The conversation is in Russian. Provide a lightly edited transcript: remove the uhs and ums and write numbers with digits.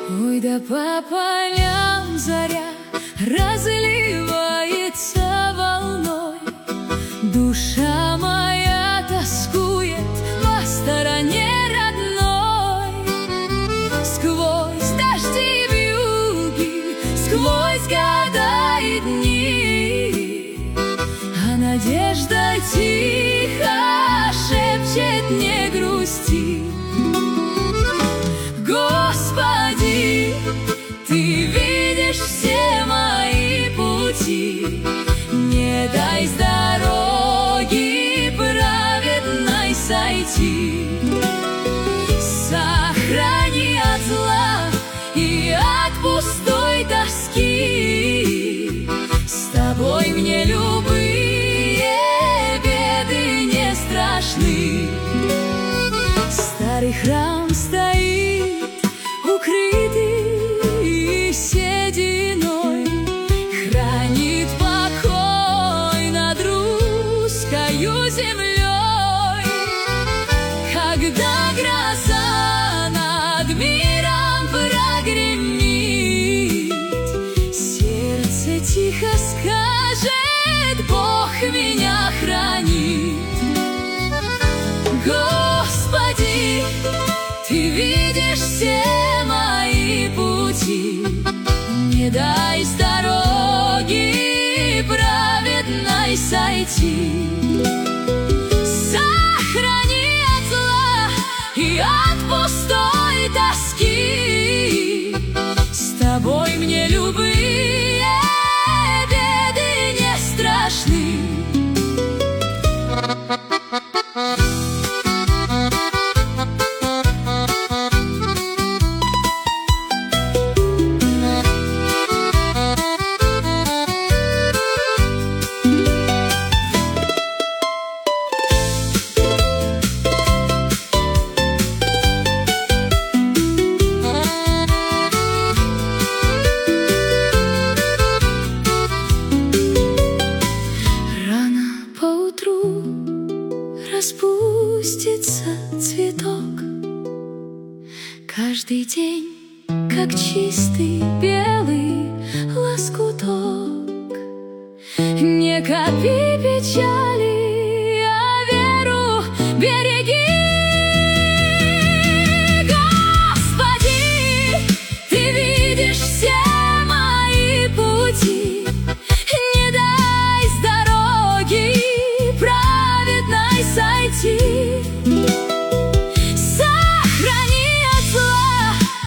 Ой, да по полям заря разливается волной. Душа моя тоскует по стороне родной. Сквозь дожди и вьюги, сквозь года и дни, а надежда тихо шепчет: не грусти. Господи, Ты видишь все мои пути, не дай с дороги праведной сойти. Сохрани от зла и от пустой тоски. С Тобой мне любые беды не страшны. Старый храм стоит, укрытый сединой, хранит покой над русскою землей. Когда гроза над миром прогремит, сердце тихо скажет: Бог меня хранит. Господи, Ты видишь все мои пути, не дай с дороги праведной сойти. Сохрани от зла и от пустой тоски. С Тобой мне любые беды не страшны. Распустится цветок каждый день, как чистый белый лоскуток. Не копи печаль